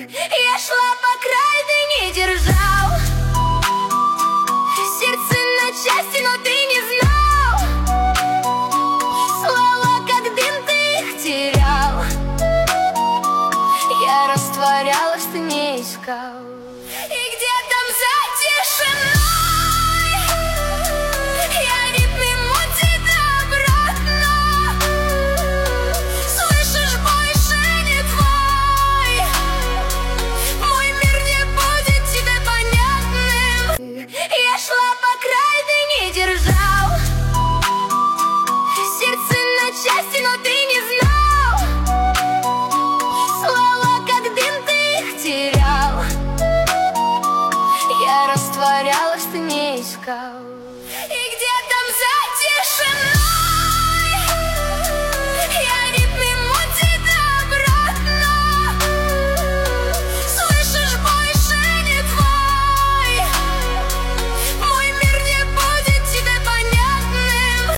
Я шла по краю, ты не держал сердце на части, но ты не знал. Слова как дым, ты их терял. Я растворялась, ты не искал.